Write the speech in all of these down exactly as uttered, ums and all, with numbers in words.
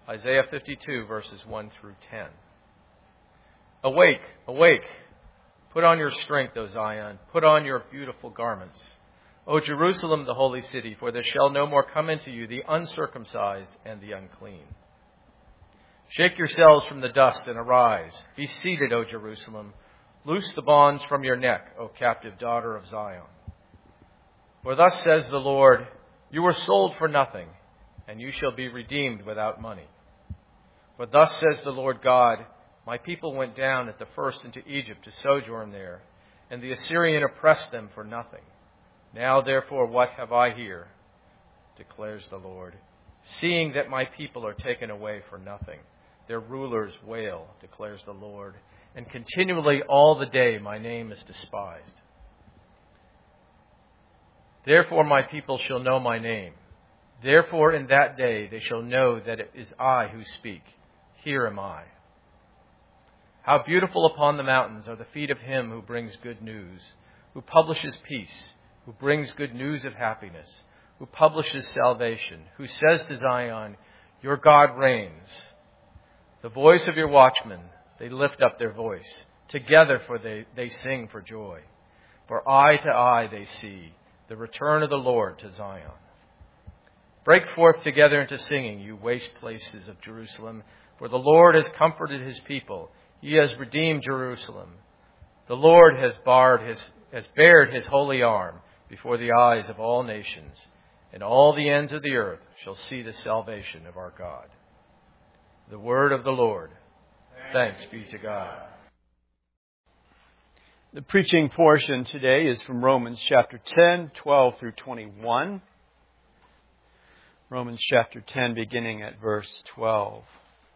Isaiah fifty-two, verses one through ten. Awake, awake. Put on your strength, O Zion. Put on your beautiful garments. O Jerusalem, the holy city, for there shall no more come into you the uncircumcised and the unclean. Shake yourselves from the dust and arise. Be seated, O Jerusalem. Loose the bonds from your neck, O captive daughter of Zion. For thus says the Lord, you were sold for nothing, and you shall be redeemed without money. For thus says the Lord God, my people went down at the first into Egypt to sojourn there, and the Assyrian oppressed them for nothing. Now therefore what have I here, declares the Lord, seeing that my people are taken away for nothing. Their rulers wail, declares the Lord, and continually all the day my name is despised. Therefore my people shall know my name. Therefore in that day they shall know that it is I who speak. Here am I. How beautiful upon the mountains are the feet of him who brings good news, who publishes peace, who brings good news of happiness, who publishes salvation, who says to Zion, your God reigns. The voice of your watchmen, they lift up their voice. Together for they, they sing for joy. For eye to eye they see the return of the Lord to Zion. Break forth together into singing, you waste places of Jerusalem, for the Lord has comforted his people. He has redeemed Jerusalem. The Lord has barred his, has bared his holy arm before the eyes of all nations, and all the ends of the earth shall see the salvation of our God. The word of the Lord. Thanks be to God. The preaching portion today is from Romans chapter ten, twelve through twenty-one. Romans chapter ten, beginning at verse twelve.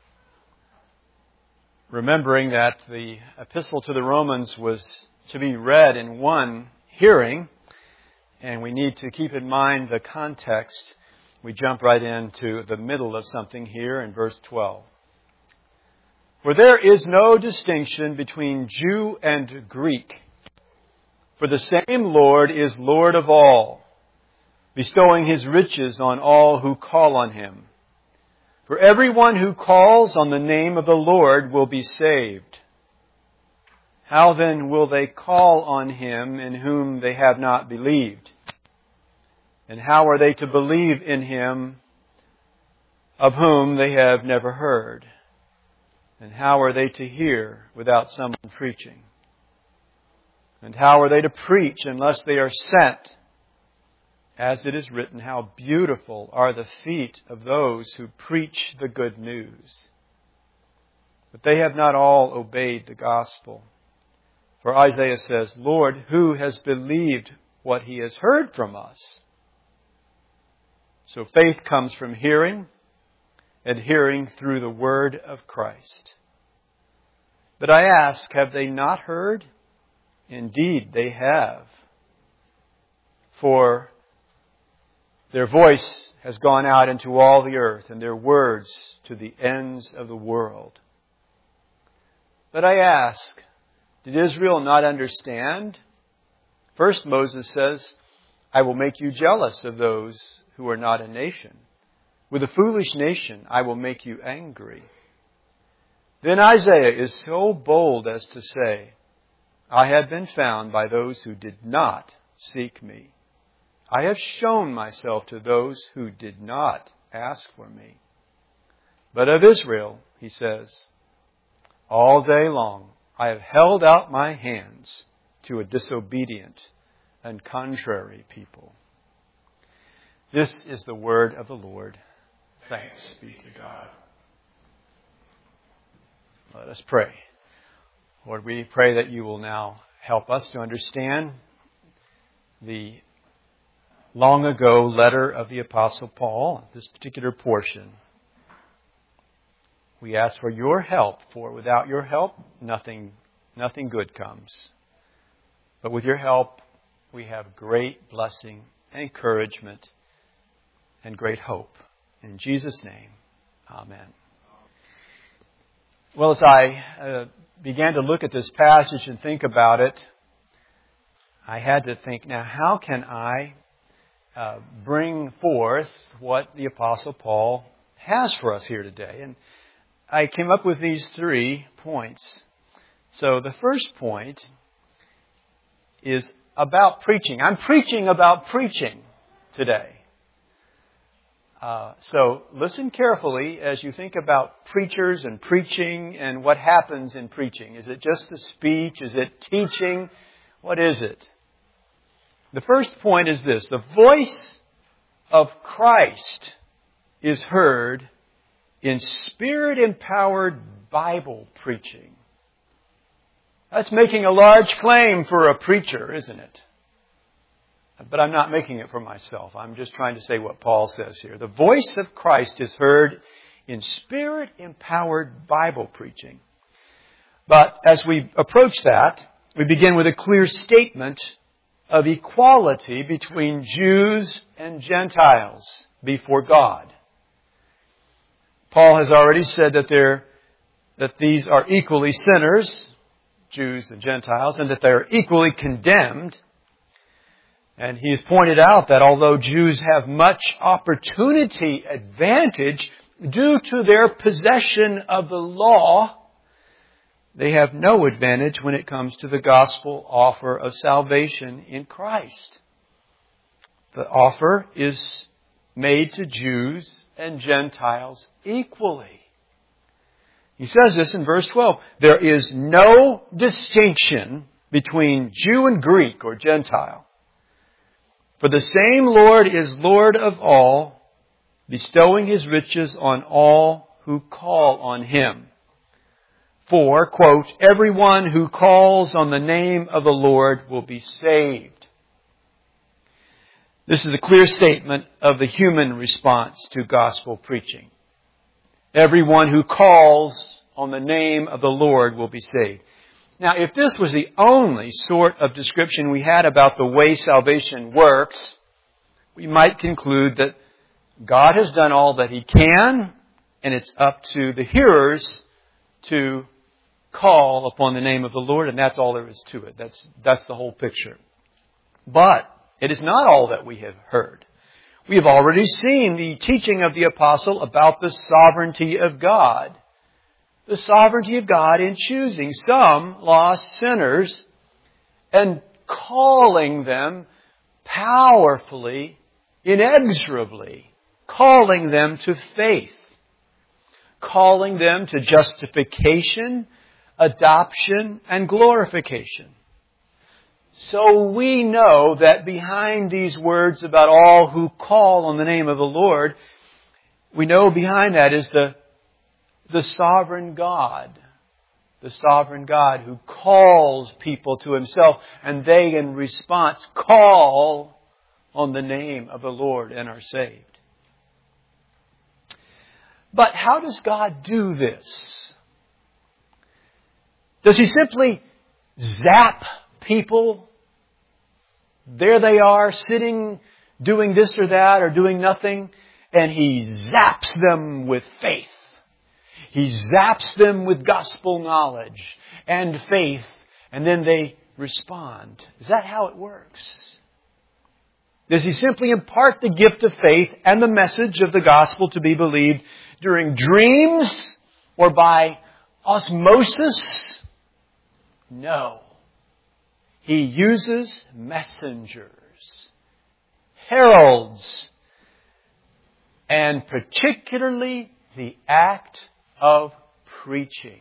Remembering that the epistle to the Romans was to be read in one hearing, and we need to keep in mind the context, we jump right into the middle of something here in verse twelve. For there is no distinction between Jew and Greek, for the same Lord is Lord of all, bestowing his riches on all who call on him. For everyone who calls on the name of the Lord will be saved. How then will they call on him in whom they have not believed? And how are they to believe in him of whom they have never heard? And how are they to hear without someone preaching? And how are they to preach unless they are sent? As it is written, how beautiful are the feet of those who preach the good news. But they have not all obeyed the gospel. For Isaiah says, Lord, who has believed what he has heard from us? So faith comes from hearing, and hearing through the word of Christ. But I ask, have they not heard? Indeed, they have. For their voice has gone out into all the earth, and their words to the ends of the world. But I ask, did Israel not understand? First Moses says, I will make you jealous of those who are not a nation. With a foolish nation I will make you angry. Then Isaiah is so bold as to say, I have been found by those who did not seek me. I have shown myself to those who did not ask for me. But of Israel, he says, all day long I have held out my hands to a disobedient and contrary people. This is the word of the Lord. Thanks be to God. Let us pray. Lord, we pray that you will now help us to understand the long ago letter of the Apostle Paul, this particular portion. We ask for your help, for without your help, nothing, nothing good comes. But with your help, we have great blessing, encouragement, and great hope. In Jesus' name, amen. Well, as I uh, began to look at this passage and think about it, I had to think, now how can I uh, bring forth what the Apostle Paul has for us here today. And I came up with these three points. So the first point is about preaching. I'm preaching about preaching today. Uh, so listen carefully as you think about preachers and preaching and what happens in preaching. Is it just a speech? Is it teaching? What is it? The first point is this. The voice of Christ is heard in Spirit-empowered Bible preaching. That's making a large claim for a preacher, isn't it? But I'm not making it for myself. I'm just trying to say what Paul says here. The voice of Christ is heard in Spirit-empowered Bible preaching. But as we approach that, we begin with a clear statement of equality between Jews and Gentiles before God. Paul has already said that they're, that these are equally sinners, Jews and Gentiles, and that they are equally condemned. And he has pointed out that although Jews have much opportunity advantage due to their possession of the law, they have no advantage when it comes to the gospel offer of salvation in Christ. The offer is made to Jews and Gentiles equally. He says this in verse twelve. There is no distinction between Jew and Greek or Gentile. For the same Lord is Lord of all, bestowing His riches on all who call on Him. For, quote, everyone who calls on the name of the Lord will be saved. This is a clear statement of the human response to gospel preaching. Everyone who calls on the name of the Lord will be saved. Now, if this was the only sort of description we had about the way salvation works, we might conclude that God has done all that He can, and it's up to the hearers to call upon the name of the Lord, and that's all there is to it. That's, that's the whole picture. But it is not all that we have heard. We have already seen the teaching of the apostle about the sovereignty of God. The sovereignty of God in choosing some lost sinners and calling them powerfully, inexorably, calling them to faith, calling them to justification, adoption, and glorification. So we know that behind these words about all who call on the name of the Lord, we know behind that is the, the sovereign God. The sovereign God who calls people to Himself, and they in response call on the name of the Lord and are saved. But how does God do this? Does He simply zap people? There they are, sitting, doing this or that, or doing nothing, and He zaps them with faith. He zaps them with gospel knowledge and faith, and then they respond. Is that how it works? Does He simply impart the gift of faith and the message of the gospel to be believed during dreams or by osmosis? No. He uses messengers, heralds, and particularly the act of preaching.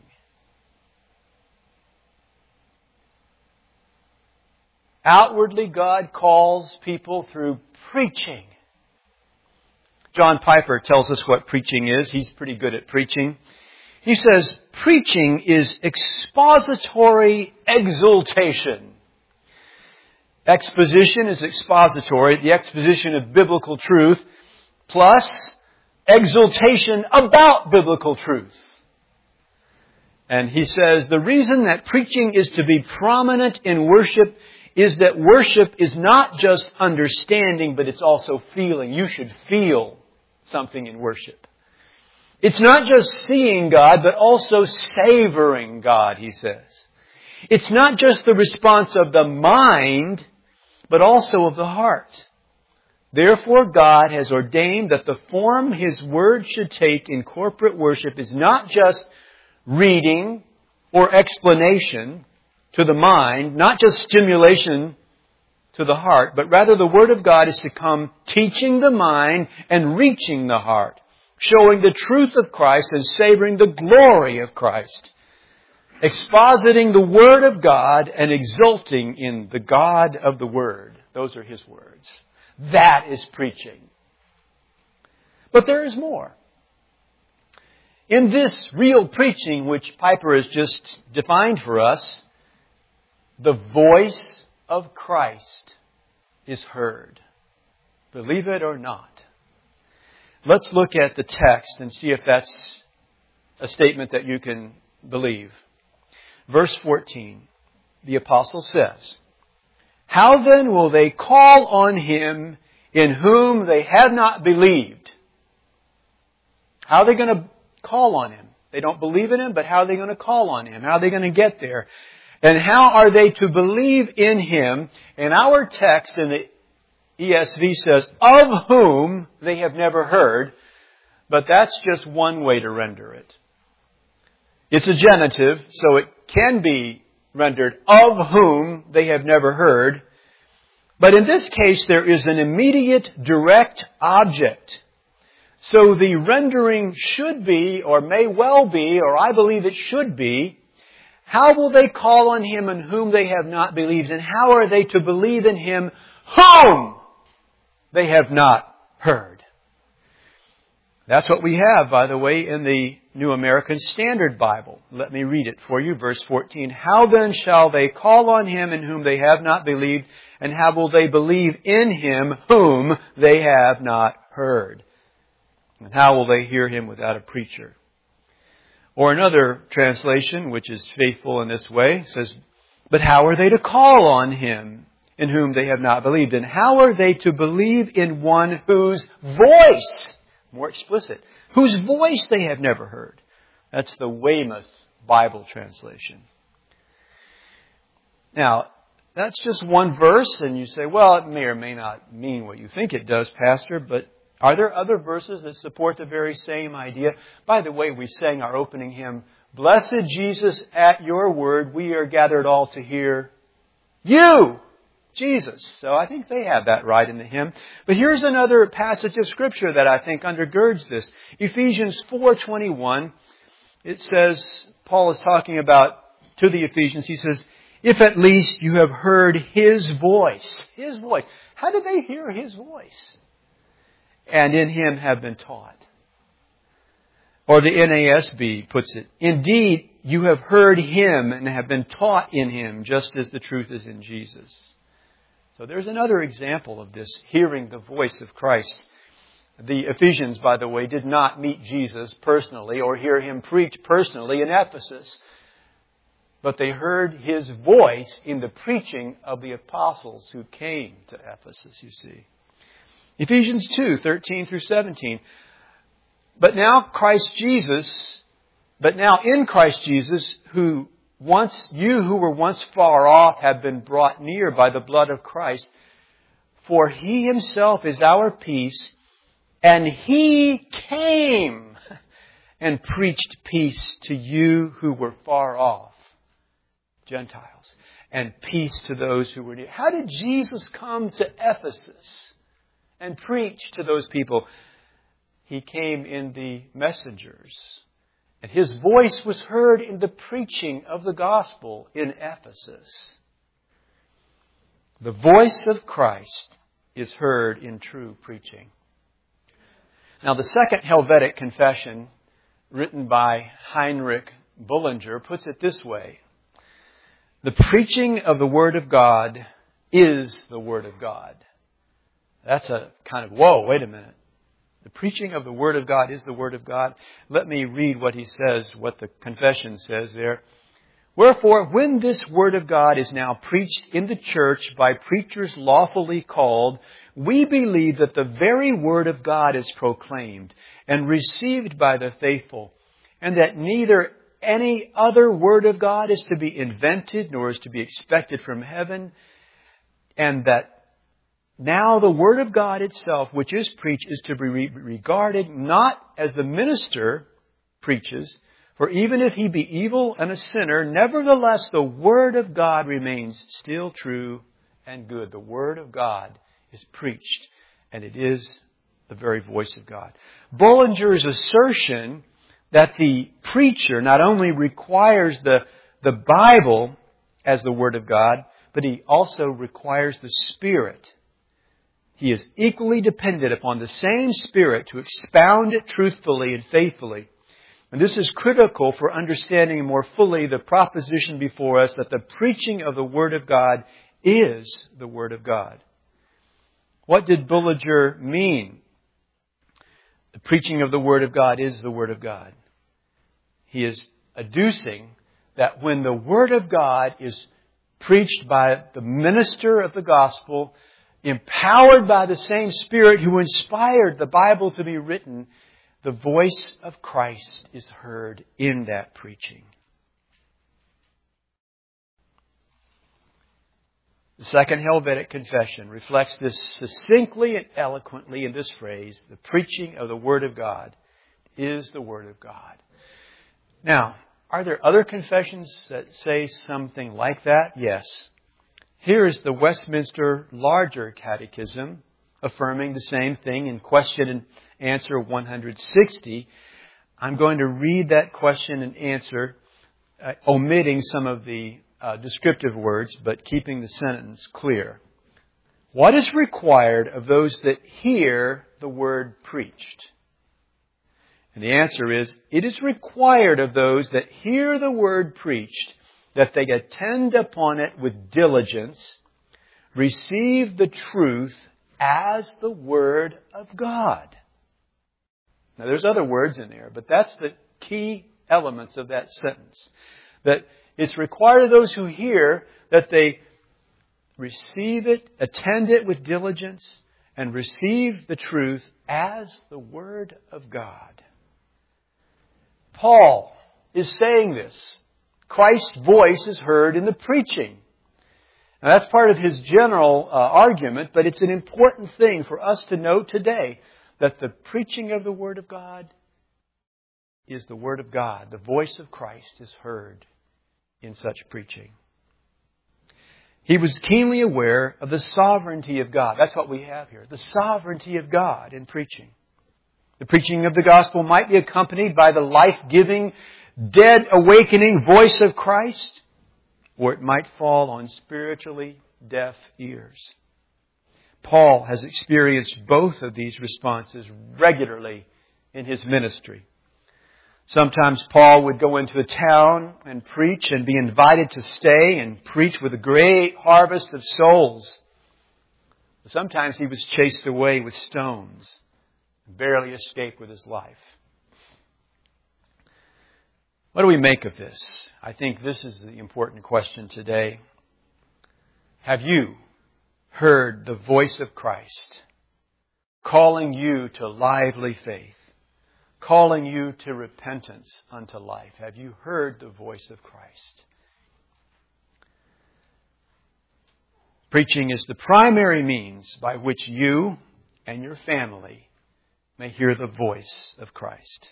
Outwardly, God calls people through preaching. John Piper tells us what preaching is. He's pretty good at preaching. He says, preaching is expository exultation. Exposition is expository, the exposition of biblical truth, plus exultation about biblical truth. And he says, the reason that preaching is to be prominent in worship is that worship is not just understanding, but it's also feeling. You should feel something in worship. It's not just seeing God, but also savoring God, he says. It's not just the response of the mind, but also of the heart. Therefore, God has ordained that the form His Word should take in corporate worship is not just reading or explanation to the mind, not just stimulation to the heart, but rather the Word of God is to come teaching the mind and reaching the heart, showing the truth of Christ and savoring the glory of Christ, expositing the Word of God and exulting in the God of the Word. Those are His words. That is preaching. But there is more. In this real preaching, which Piper has just defined for us, the voice of Christ is heard. Believe it or not. Let's look at the text and see if that's a statement that you can believe. Verse fourteen, the apostle says, "How then will they call on Him in whom they have not believed?" How are they going to call on Him? They don't believe in Him, but how are they going to call on Him? How are they going to get there? And how are they to believe in Him? And our text in the E S V says, "of whom they have never heard," but that's just one way to render it. It's a genitive, so it can be rendered, "of whom they have never heard." But in this case, there is an immediate, direct object. So the rendering should be, or may well be, or I believe it should be, how will they call on Him in whom they have not believed? And how are they to believe in Him whom they have not heard? That's what we have, by the way, in the New American Standard Bible. Let me read it for you. Verse fourteen. "How then shall they call on Him in whom they have not believed? And how will they believe in Him whom they have not heard? And how will they hear Him without a preacher?" Or another translation, which is faithful in this way, says, "But how are they to call on Him in whom they have not believed? And how are they to believe in one whose voice," more explicit, "whose voice they have never heard?" That's the Weymouth Bible translation. Now, that's just one verse, and you say, well, it may or may not mean what you think it does, Pastor, but are there other verses that support the very same idea? By the way, we sang our opening hymn, "Blessed Jesus, at your word, we are gathered all to hear you, Jesus." So I think they have that right in the hymn. But here's another passage of Scripture that I think undergirds this. Ephesians four twenty-one, it says, Paul is talking about, to the Ephesians, he says, "If at least you have heard His voice." His voice. How did they hear His voice? "And in Him have been taught." Or the N A S B puts it, "Indeed, you have heard Him and have been taught in Him, just as the truth is in Jesus." So there's another example of this, hearing the voice of Christ. The Ephesians, by the way, did not meet Jesus personally or hear Him preach personally in Ephesus. But they heard His voice in the preaching of the apostles who came to Ephesus, you see. Ephesians two, thirteen through seventeen. But now Christ Jesus, but now in Christ Jesus, who once, you who were once far off have been brought near by the blood of Christ. For He Himself is our peace, and He came and preached peace to you who were far off, Gentiles, and peace to those who were near. How did Jesus come to Ephesus and preach to those people? He came in the messengers. And His voice was heard in the preaching of the gospel in Ephesus. The voice of Christ is heard in true preaching. Now, the second Helvetic confession, written by Heinrich Bullinger, puts it this way. The preaching of the Word of God is the Word of God. That's a kind of, whoa, wait a minute. The preaching of the Word of God is the Word of God. Let me read what he says, what the confession says there. "Wherefore, when this Word of God is now preached in the church by preachers lawfully called, we believe that the very Word of God is proclaimed and received by the faithful, and that neither any other Word of God is to be invented, nor is to be expected from heaven, and that now the Word of God itself, which is preached, is to be regarded not as the minister preaches, for even if he be evil and a sinner, nevertheless the Word of God remains still true and good. The Word of God is preached, and it is the very voice of God. Bullinger's assertion that the preacher not only requires the, the Bible as the Word of God, but he also requires the Spirit. He is equally dependent upon the same Spirit to expound it truthfully and faithfully. And this is critical for understanding more fully the proposition before us that the preaching of the Word of God is the Word of God. What did Bullinger mean? The preaching of the Word of God is the Word of God. He is adducing that when the Word of God is preached by the minister of the gospel, empowered by the same Spirit who inspired the Bible to be written, the voice of Christ is heard in that preaching. The Second Helvetic Confession reflects this succinctly and eloquently in this phrase: the preaching of the Word of God is the Word of God. Now, are there other confessions that say something like that? Yes. Here is the Westminster Larger Catechism affirming the same thing in question and answer one hundred sixty. I'm going to read that question and answer, uh, omitting some of the uh, descriptive words, but keeping the sentence clear. What is required of those that hear the word preached? And the answer is, it is required of those that hear the word preached that they attend upon it with diligence, receive the truth as the Word of God. Now, there's other words in there, but that's the key elements of that sentence. That it's required of those who hear that they receive it, attend it with diligence, and receive the truth as the Word of God. Paul is saying this. Christ's voice is heard in the preaching. Now, that's part of his general uh, argument, but it's an important thing for us to know today that the preaching of the Word of God is the Word of God. The voice of Christ is heard in such preaching. He was keenly aware of the sovereignty of God. That's what we have here. The sovereignty of God in preaching. The preaching of the gospel might be accompanied by the life-giving, dead awakening voice of Christ, or it might fall on spiritually deaf ears. Paul has experienced both of these responses regularly in his ministry. Sometimes Paul would go into a town and preach and be invited to stay and preach with a great harvest of souls. Sometimes he was chased away with stones, barely escaped with his life. What do we make of this? I think this is the important question today. Have you heard the voice of Christ calling you to lively faith, calling you to repentance unto life? Have you heard the voice of Christ? Preaching is the primary means by which you and your family may hear the voice of Christ.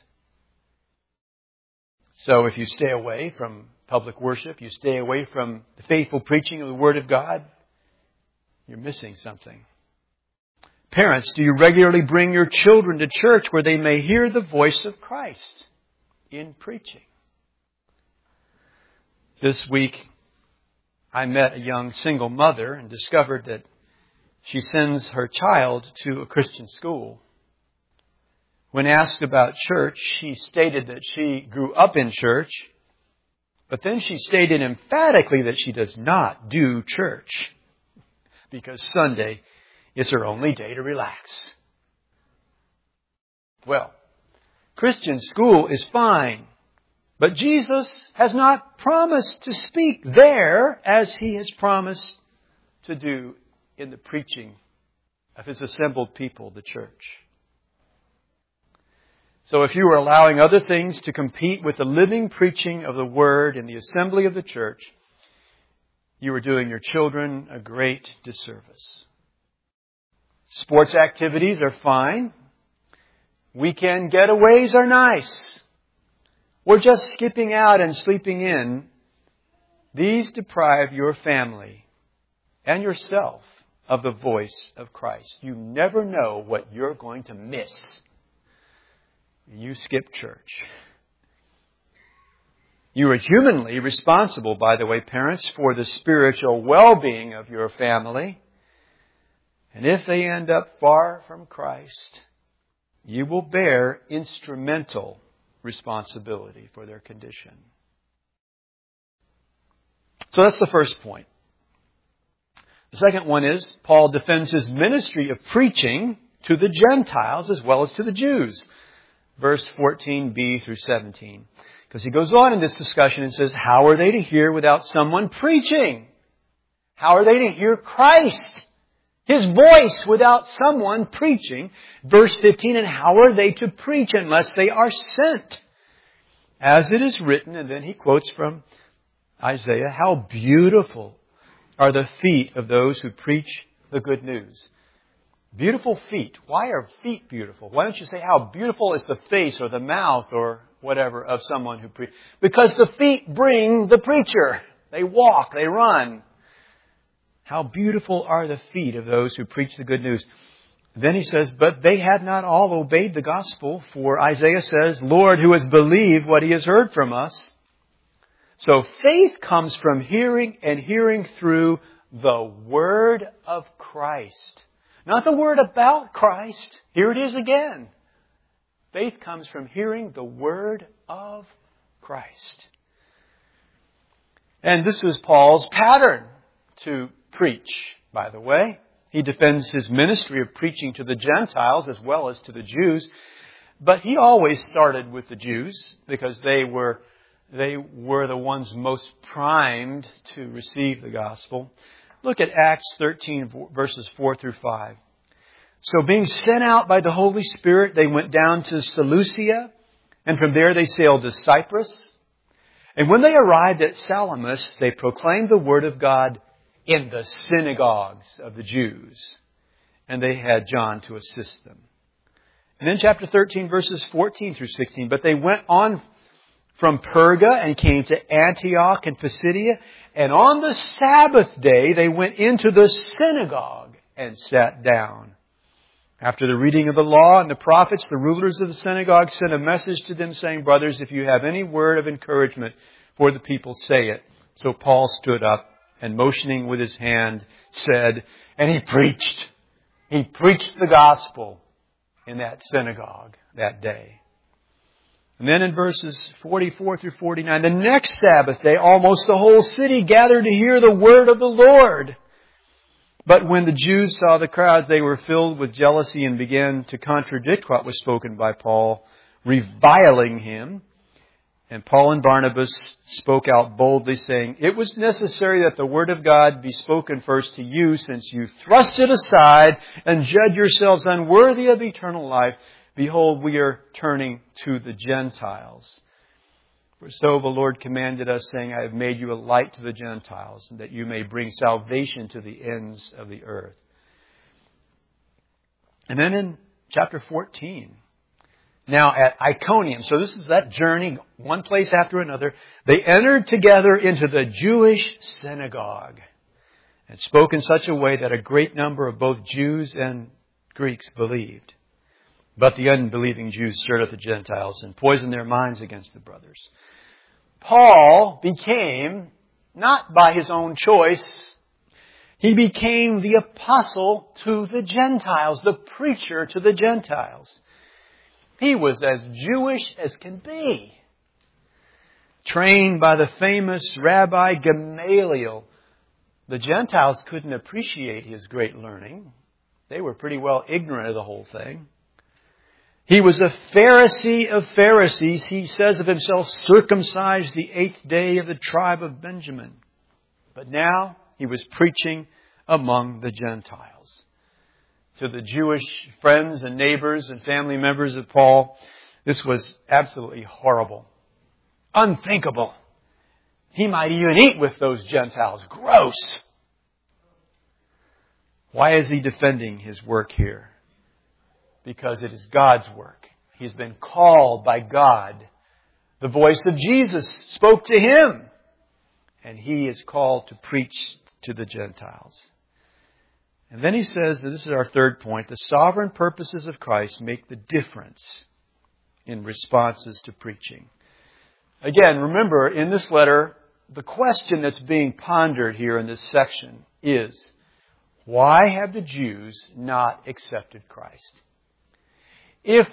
So if you stay away from public worship, you stay away from the faithful preaching of the Word of God, you're missing something. Parents, do you regularly bring your children to church where they may hear the voice of Christ in preaching? This week, I met a young single mother and discovered that she sends her child to a Christian school. When asked about church, she stated that she grew up in church, but then she stated emphatically that she does not do church because Sunday is her only day to relax. Well, Christian school is fine, but Jesus has not promised to speak there as He has promised to do in the preaching of His assembled people, the church. So if you are allowing other things to compete with the living preaching of the Word in the assembly of the church, you are doing your children a great disservice. Sports activities are fine. Weekend getaways are nice. Or just skipping out and sleeping in. These deprive your family and yourself of the voice of Christ. You never know what you're going to miss. You skip church. You are humanly responsible, by the way, parents, for the spiritual well-being of your family. And if they end up far from Christ, you will bear instrumental responsibility for their condition. So that's the first point. The second one is Paul defends his ministry of preaching to the Gentiles as well as to the Jews. Verse fourteen b through seventeen. Because he goes on in this discussion and says, how are they to hear without someone preaching? How are they to hear Christ, His voice, without someone preaching? Verse fifteen, and how are they to preach unless they are sent? As it is written, and then he quotes from Isaiah, how beautiful are the feet of those who preach the good news. Beautiful feet. Why are feet beautiful? Why don't you say how beautiful is the face or the mouth or whatever of someone who preaches? Because the feet bring the preacher. They walk, they run. How beautiful are the feet of those who preach the good news. Then he says, but they had not all obeyed the gospel, for Isaiah says, Lord, who has believed what he has heard from us? So faith comes from hearing, and hearing through the word of Christ. Not the word about Christ. Here it is again. Faith comes from hearing the word of Christ. And this was Paul's pattern to preach, by the way. He defends his ministry of preaching to the Gentiles as well as to the Jews. But he always started with the Jews because they were, they were the ones most primed to receive the gospel. Look at Acts thirteen, verses four through five. So being sent out by the Holy Spirit, they went down to Seleucia, and from there they sailed to Cyprus. And when they arrived at Salamis, they proclaimed the word of God in the synagogues of the Jews. And they had John to assist them. And then chapter thirteen, verses fourteen through sixteen. But they went on from Perga and came to Antioch and Pisidia. And on the Sabbath day, they went into the synagogue and sat down. After the reading of the law and the prophets, the rulers of the synagogue sent a message to them saying, brothers, if you have any word of encouragement for the people, say it. So Paul stood up and motioning with his hand said, and he preached. He preached the gospel in that synagogue that day. And then in verses forty-four through forty-nine, the next Sabbath day, almost the whole city gathered to hear the word of the Lord. But when the Jews saw the crowds, they were filled with jealousy and began to contradict what was spoken by Paul, reviling him. And Paul and Barnabas spoke out boldly, saying, it was necessary that the word of God be spoken first to you, since you thrust it aside and judge yourselves unworthy of eternal life. Behold, we are turning to the Gentiles. For so the Lord commanded us, saying, I have made you a light to the Gentiles, that you may bring salvation to the ends of the earth. And then in chapter fourteen, now at Iconium, so this is that journey, one place after another, they entered together into the Jewish synagogue and spoke in such a way that a great number of both Jews and Greeks believed. But the unbelieving Jews stirred up the Gentiles and poisoned their minds against the brothers. Paul became, not by his own choice, he became the apostle to the Gentiles, the preacher to the Gentiles. He was as Jewish as can be. Trained by the famous Rabbi Gamaliel, the Gentiles couldn't appreciate his great learning. They were pretty well ignorant of the whole thing. He was a Pharisee of Pharisees. He says of himself, circumcised the eighth day of the tribe of Benjamin. But now he was preaching among the Gentiles. To the Jewish friends and neighbors and family members of Paul, this was absolutely horrible. Unthinkable. He might even eat with those Gentiles. Gross. Why is he defending his work here? Because it is God's work. He's been called by God. The voice of Jesus spoke to him. And he is called to preach to the Gentiles. And then he says, and this is our third point, the sovereign purposes of Christ make the difference in responses to preaching. Again, remember, in this letter, the question that's being pondered here in this section is, why have the Jews not accepted Christ? If,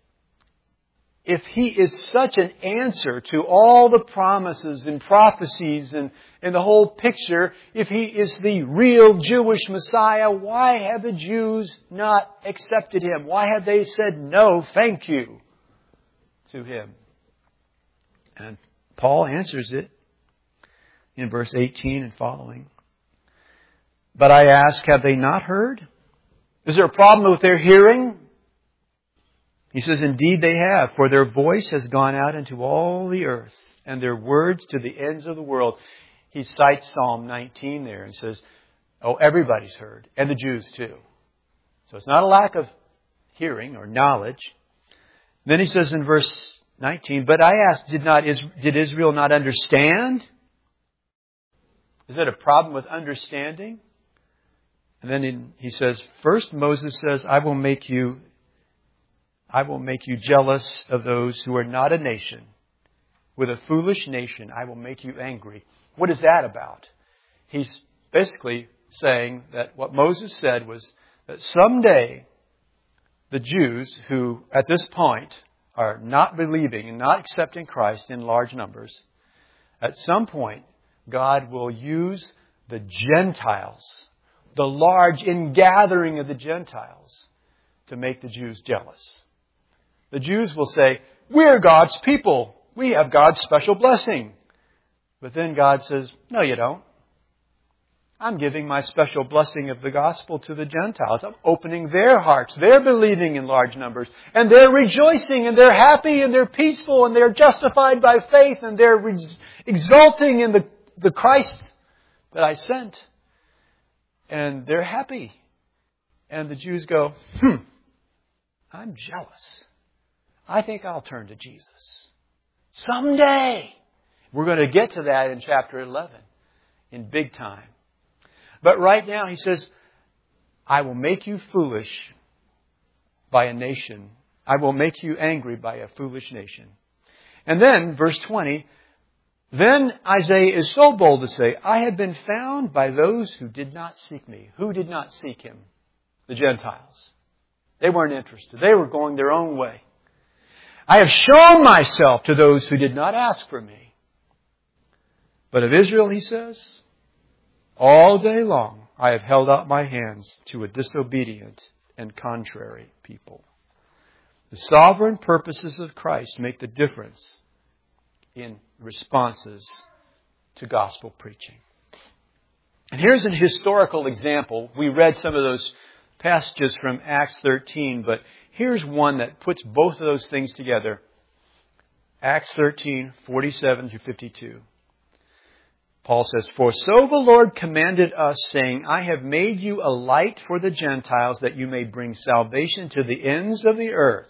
if He is such an answer to all the promises and prophecies and, and the whole picture, if He is the real Jewish Messiah, why have the Jews not accepted Him? Why have they said no, thank you to Him? And Paul answers it in verse eighteen and following. But I ask, have they not heard? Is there a problem with their hearing? He says, indeed they have, for their voice has gone out into all the earth, and their words to the ends of the world. He cites Psalm nineteen there and says, oh, everybody's heard, and the Jews too. So it's not a lack of hearing or knowledge. Then he says in verse nineteen, but I ask, did not did Israel not understand? Is it a problem with understanding? And then in, he says, first Moses says, I will make you, I will make you jealous of those who are not a nation. With a foolish nation, I will make you angry. What is that about? He's basically saying that what Moses said was that someday the Jews who at this point are not believing and not accepting Christ in large numbers, at some point God will use the Gentiles, the large ingathering of the Gentiles, to make the Jews jealous. The Jews will say, we're God's people. We have God's special blessing. But then God says, no, you don't. I'm giving my special blessing of the gospel to the Gentiles. I'm opening their hearts. They're believing in large numbers. And they're rejoicing and they're happy and they're peaceful and they're justified by faith and they're re- exulting in the, the Christ that I sent. And they're happy. And the Jews go, hmm, I'm jealous. I think I'll turn to Jesus. Someday. We're going to get to that in chapter eleven. In big time. But right now he says, I will make you foolish by a nation. I will make you angry by a foolish nation. And then, verse twenty, then Isaiah is so bold to say, I have been found by those who did not seek me. Who did not seek Him? The Gentiles. They weren't interested. They were going their own way. I have shown myself to those who did not ask for me. But of Israel, he says, all day long I have held out my hands to a disobedient and contrary people. The sovereign purposes of Christ make the difference in responses to gospel preaching. And here's an historical example. We read some of those passages from Acts thirteen, but here's one that puts both of those things together. Acts thirteen, forty-seven through fifty-two. Paul says, for so the Lord commanded us, saying, I have made you a light for the Gentiles, that you may bring salvation to the ends of the earth.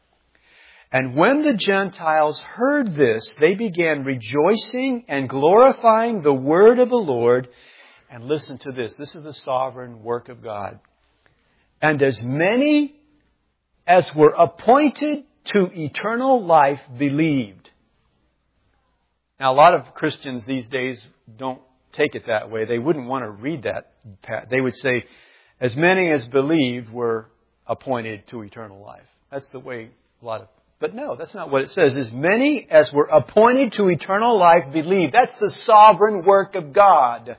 And when the Gentiles heard this, they began rejoicing and glorifying the word of the Lord. And listen to this. This is the sovereign work of God. And as many as were appointed to eternal life believed. Now, a lot of Christians these days don't take it that way. They wouldn't want to read that. They would say, as many as believed were appointed to eternal life. That's the way a lot of... But no, that's not what it says. As many as were appointed to eternal life believed. That's the sovereign work of God.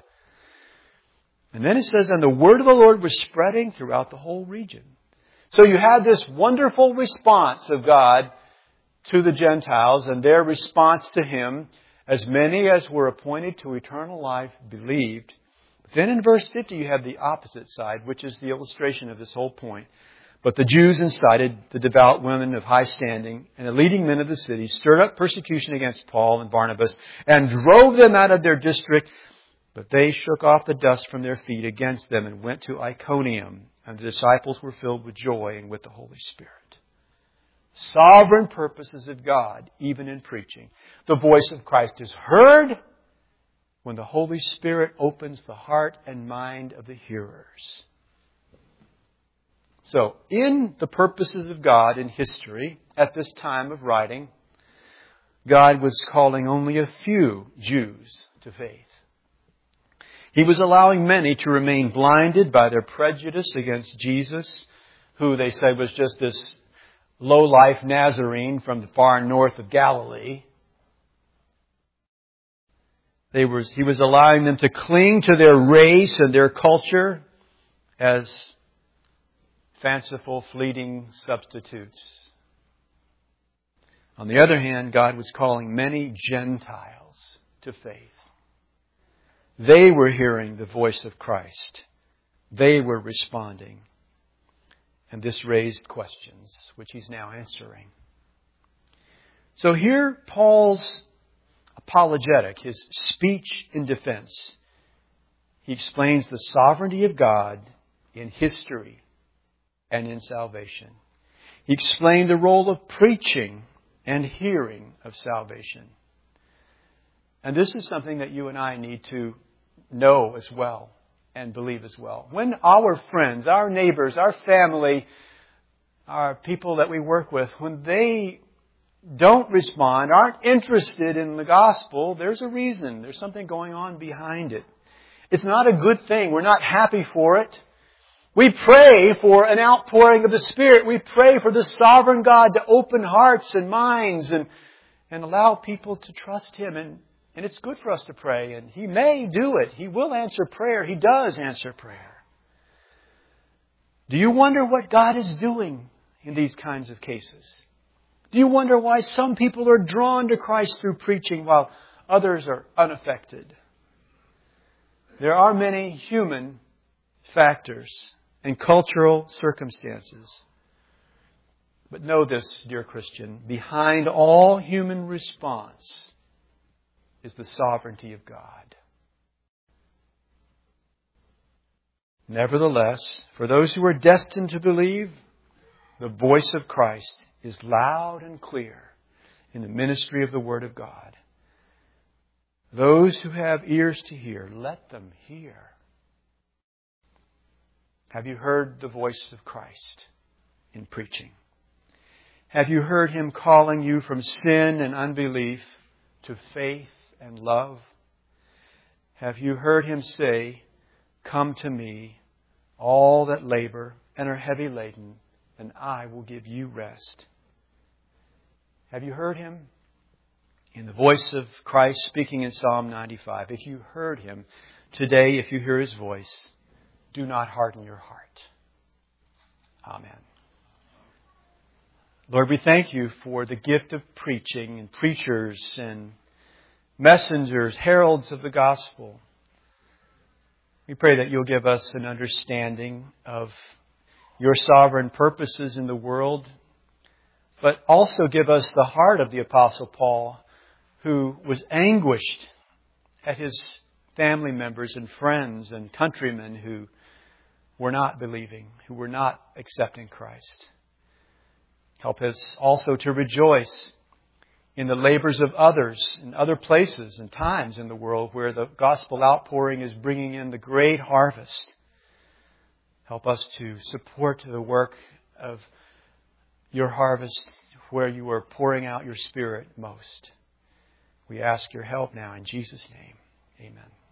And then it says, and the word of the Lord was spreading throughout the whole region. So you had this wonderful response of God to the Gentiles and their response to Him. As many as were appointed to eternal life believed. Then in verse fifty you have the opposite side, which is the illustration of this whole point. But the Jews incited the devout women of high standing and the leading men of the city, stirred up persecution against Paul and Barnabas, and drove them out of their district. But they shook off the dust from their feet against them and went to Iconium. And the disciples were filled with joy and with the Holy Spirit. Sovereign purposes of God, even in preaching. The voice of Christ is heard when the Holy Spirit opens the heart and mind of the hearers. So, in the purposes of God in history, at this time of writing, God was calling only a few Jews to faith. He was allowing many to remain blinded by their prejudice against Jesus, who they said was just this low-life Nazarene from the far north of Galilee. They were, he was allowing them to cling to their race and their culture as fanciful, fleeting substitutes. On the other hand, God was calling many Gentiles to faith. They were hearing the voice of Christ. They were responding. And this raised questions, which he's now answering. So here, Paul's apologetic, his speech in defense. He explains the sovereignty of God in history and in salvation. He explained the role of preaching and hearing of salvation. And this is something that you and I need to know as well and believe as well. When our friends, our neighbors, our family, our people that we work with, when they don't respond, aren't interested in the gospel, there's a reason. There's something going on behind it. It's not a good thing. We're not happy for it. We pray for an outpouring of the Spirit. We pray for the sovereign God to open hearts and minds and, and allow people to trust Him. And, and it's good for us to pray. And He may do it. He will answer prayer. He does answer prayer. Do you wonder what God is doing in these kinds of cases? Do you wonder why some people are drawn to Christ through preaching while others are unaffected? There are many human factors and cultural circumstances. But know this, dear Christian, behind all human response is the sovereignty of God. Nevertheless, for those who are destined to believe, the voice of Christ is loud and clear in the ministry of the Word of God. Those who have ears to hear, let them hear. Have you heard the voice of Christ in preaching? Have you heard Him calling you from sin and unbelief to faith and love? Have you heard Him say, "Come to me, all that labor and are heavy laden, and I will give you rest"? Have you heard Him? In the voice of Christ speaking in Psalm ninety-five. If you heard Him today, if you hear His voice, do not harden your heart. Amen. Lord, we thank You for the gift of preaching and preachers and messengers, heralds of the gospel. We pray that You'll give us an understanding of Your sovereign purposes in the world, but also give us the heart of the Apostle Paul, who was anguished at his family members and friends and countrymen who were not believing, who were not accepting Christ. Help us also to rejoice in the labors of others in other places and times in the world where the gospel outpouring is bringing in the great harvest. Help us to support the work of Your harvest where You are pouring out Your Spirit most. We ask Your help now in Jesus' name. Amen.